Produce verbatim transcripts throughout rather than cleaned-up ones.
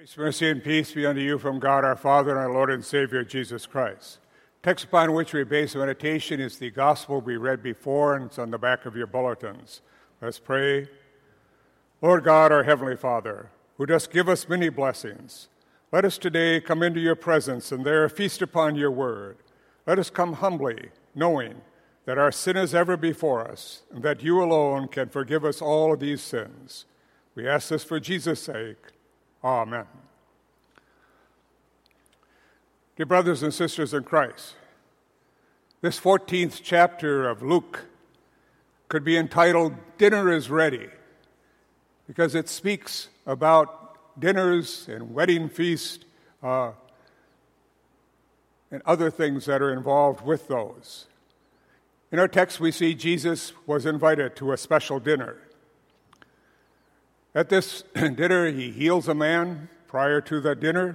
Grace, mercy, and peace be unto you from God our Father and our Lord and Savior, Jesus Christ. Text upon which we base meditation is the gospel we read before, and it's on the back of your bulletins. Let's pray. Lord God, our Heavenly Father, who dost give us many blessings, let us today come into your presence and there feast upon your word. Let us come humbly, knowing that our sin is ever before us, and that you alone can forgive us all of these sins. We ask this for Jesus' sake. Amen. Dear brothers and sisters in Christ, this fourteenth chapter of Luke could be entitled Dinner is Ready, because it speaks about dinners and wedding feasts uh, and other things that are involved with those. In our text, we see Jesus was invited to a special dinner. At this dinner, he heals a man prior to the dinner.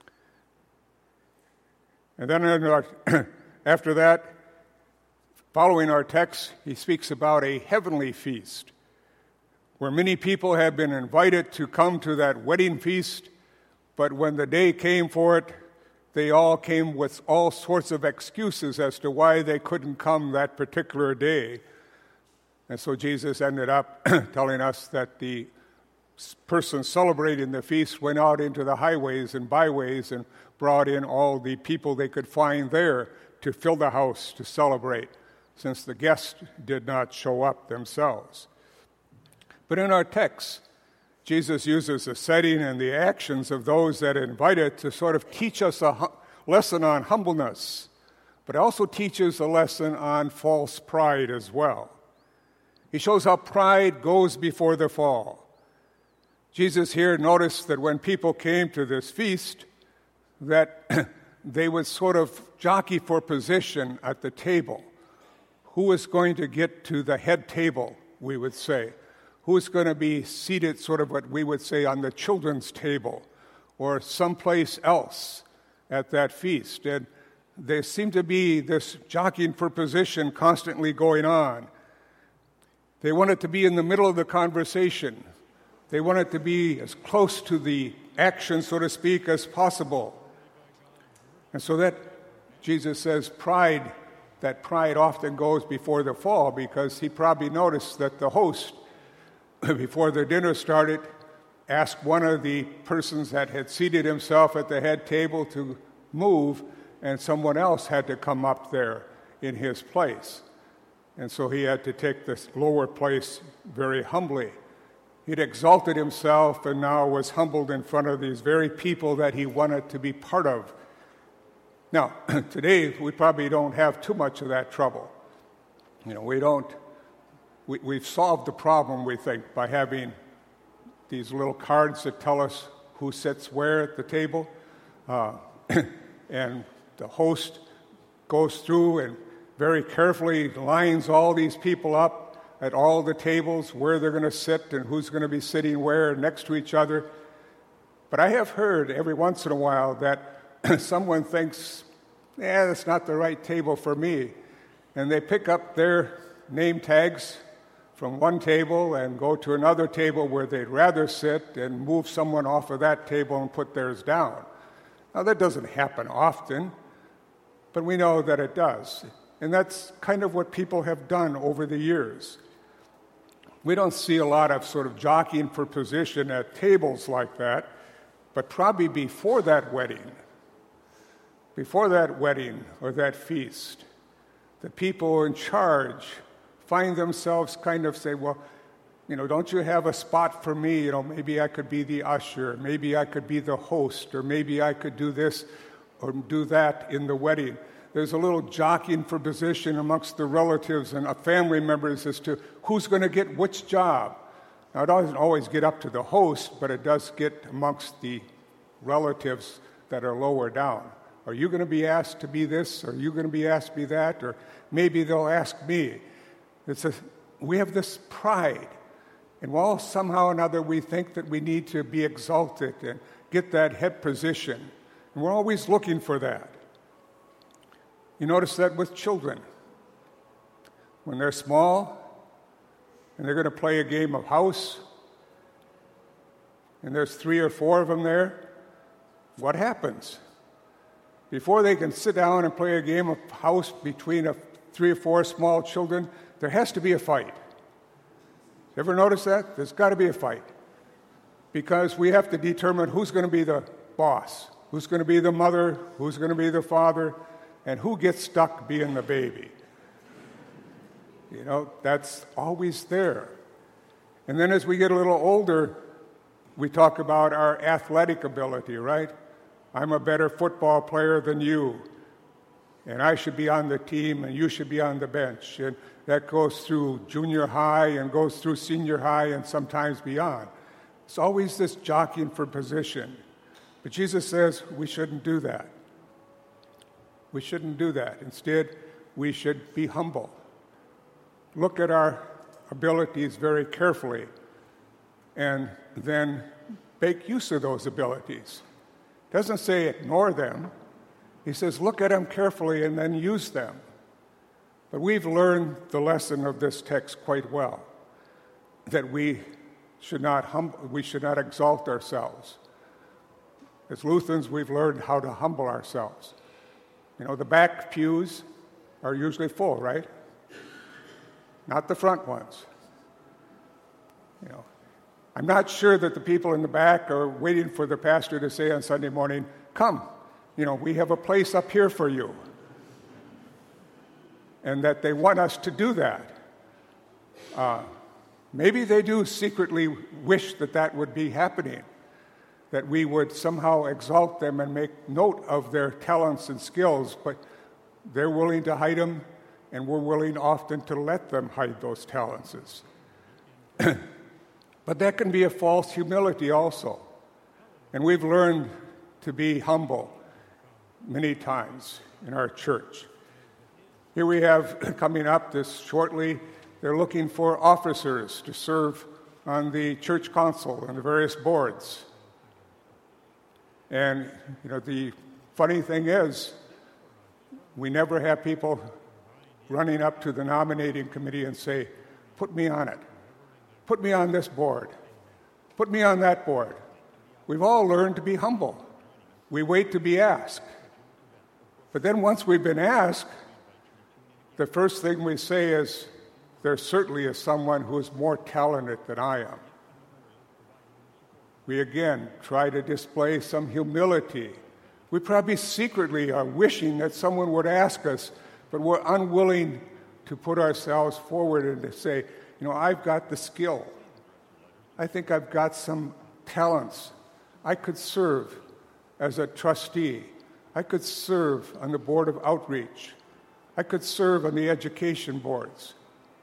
And then in our, after that, following our text, he speaks about a heavenly feast where many people have been invited to come to that wedding feast, but when the day came for it, they all came with all sorts of excuses as to why they couldn't come that particular day. And so Jesus ended up telling us that the person celebrating the feast went out into the highways and byways and brought in all the people they could find there to fill the house to celebrate, since the guests did not show up themselves. But in our text, Jesus uses the setting and the actions of those that are invited to sort of teach us a hu- lesson on humbleness, but also teaches a lesson on false pride as well. He shows how pride goes before the fall. Jesus here noticed that when people came to this feast, that they would sort of jockey for position at the table. Who was going to get to the head table, we would say? Who's going to be seated sort of what we would say on the children's table or someplace else at that feast? And there seemed to be this jockeying for position constantly going on. They wanted to be in the middle of the conversation. They wanted to be as close to the action, so to speak, as possible. And so that, Jesus says, pride, that pride often goes before the fall, because he probably noticed that the host, before the dinner started, asked one of the persons that had seated himself at the head table to move, and someone else had to come up there in his place. And so he had to take this lower place very humbly. He'd exalted himself and now was humbled in front of these very people that he wanted to be part of. Now, today, we probably don't have too much of that trouble. You know, we don't, we, we've solved the problem, we think, by having these little cards that tell us who sits where at the table. Uh, and the host goes through and very carefully lines all these people up at all the tables, where they're going to sit and who's going to be sitting where next to each other. But I have heard every once in a while that someone thinks, yeah, that's not the right table for me. And they pick up their name tags from one table and go to another table where they'd rather sit and move someone off of that table and put theirs down. Now, that doesn't happen often, but we know that it does. And that's kind of what people have done over the years. We don't see a lot of sort of jockeying for position at tables like that, but probably before that wedding, before that wedding or that feast, the people in charge find themselves kind of say, well, you know, don't you have a spot for me? You know, maybe I could be the usher, maybe I could be the host, or maybe I could do this or do that in the wedding. There's a little jockeying for position amongst the relatives and family members as to who's going to get which job. Now, it doesn't always get up to the host, but it does get amongst the relatives that are lower down. Are you going to be asked to be this? Are you going to be asked to be that? Or maybe they'll ask me. It's a, we have this pride. And while somehow or another we think that we need to be exalted and get that head position, and we're always looking for that. You notice that with children. When they're small and they're going to play a game of house, and there's three or four of them there, what happens? Before they can sit down and play a game of house between a, three or four small children, there has to be a fight. Ever notice that? There's got to be a fight. Because we have to determine who's going to be the boss, who's going to be the mother, who's going to be the father, and who gets stuck being the baby. You know, that's always there. And then as we get a little older, we talk about our athletic ability, right? I'm a better football player than you, and I should be on the team, and you should be on the bench. And that goes through junior high and goes through senior high and sometimes beyond. It's always this jockeying for position. But Jesus says we shouldn't do that. We shouldn't do that. Instead, we should be humble. Look at our abilities very carefully and then make use of those abilities. It doesn't say ignore them. He says look at them carefully and then use them. But we've learned the lesson of this text quite well, that we should not hum- we should not exalt ourselves. As Lutherans, we've learned how to humble ourselves. You know, the back pews are usually full, right? Not the front ones. You know, I'm not sure that the people in the back are waiting for the pastor to say on Sunday morning, come, you know, we have a place up here for you. And that they want us to do that. Uh, maybe they do secretly wish that that would be happening, that we would somehow exalt them and make note of their talents and skills, but they're willing to hide them, and we're willing often to let them hide those talents. But that can be a false humility also. And we've learned to be humble many times in our church. Here we have coming up this shortly, they're looking for officers to serve on the church council and the various boards. And, you know, the funny thing is, we never have people running up to the nominating committee and say, put me on it. Put me on this board. Put me on that board. We've all learned to be humble. We wait to be asked. But then once we've been asked, the first thing we say is, there certainly is someone who is more talented than I am. We again try to display some humility. We probably secretly are wishing that someone would ask us, but we're unwilling to put ourselves forward and to say, you know, I've got the skill. I think I've got some talents. I could serve as a trustee. I could serve on the board of outreach. I could serve on the education boards.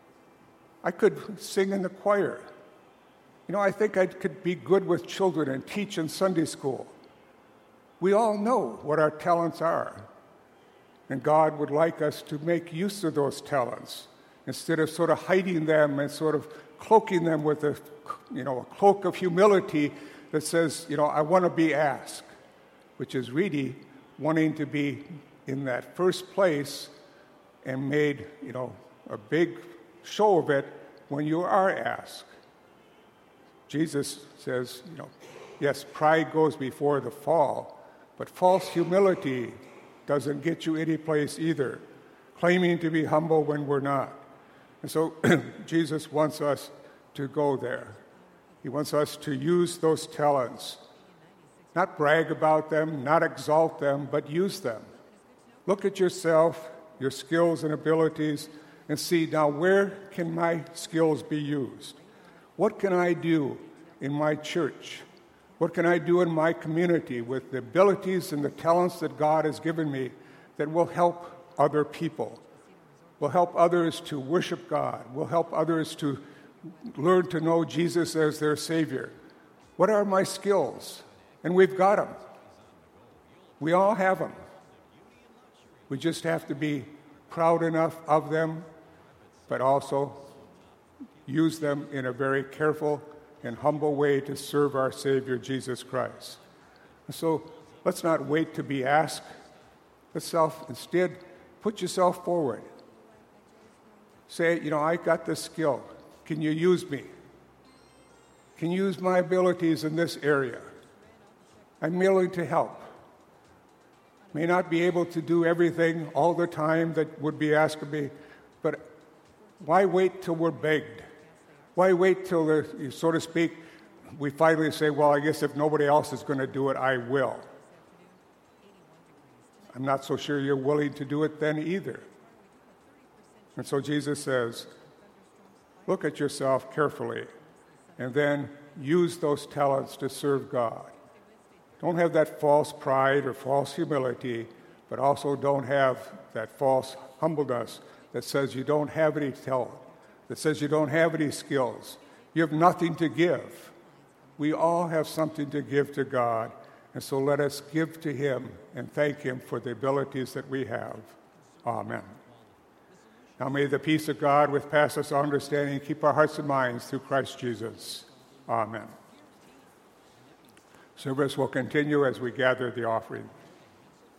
I could sing in the choir. You know, I think I could be good with children and teach in Sunday school. We all know what our talents are. And God would like us to make use of those talents instead of sort of hiding them and sort of cloaking them with a, you know, a cloak of humility that says, you know, I want to be asked, which is really wanting to be in that first place and made, you know, a big show of it when you are asked. Jesus says, you know, yes, pride goes before the fall, but false humility doesn't get you any place either, claiming to be humble when we're not. And so Jesus wants us to go there. He wants us to use those talents, not brag about them, not exalt them, but use them. Look at yourself, your skills and abilities, and see, now where can my skills be used? What can I do in my church? What can I do in my community with the abilities and the talents that God has given me that will help other people, will help others to worship God, will help others to learn to know Jesus as their Savior? What are my skills? And we've got them. We all have them. We just have to be proud enough of them, but also use them in a very careful and humble way to serve our Savior, Jesus Christ. And so let's not wait to be asked. Let's self, instead, put yourself forward. Say, you know, I got this skill. Can you use me? Can you use my abilities in this area? I'm willing to help. May not be able to do everything all the time that would be asked of me, but why wait till we're begged? Why wait till, the, so to speak, we finally say, well, I guess if nobody else is going to do it, I will. I'm not so sure you're willing to do it then either. And so Jesus says, look at yourself carefully and then use those talents to serve God. Don't have that false pride or false humility, but also don't have that false humbleness that says you don't have any talent, that says you don't have any skills. You have nothing to give. We all have something to give to God, and so let us give to Him and thank Him for the abilities that we have. Amen. Now may the peace of God, which passes all understanding, keep our hearts and minds through Christ Jesus. Amen. Service will continue as we gather the offering.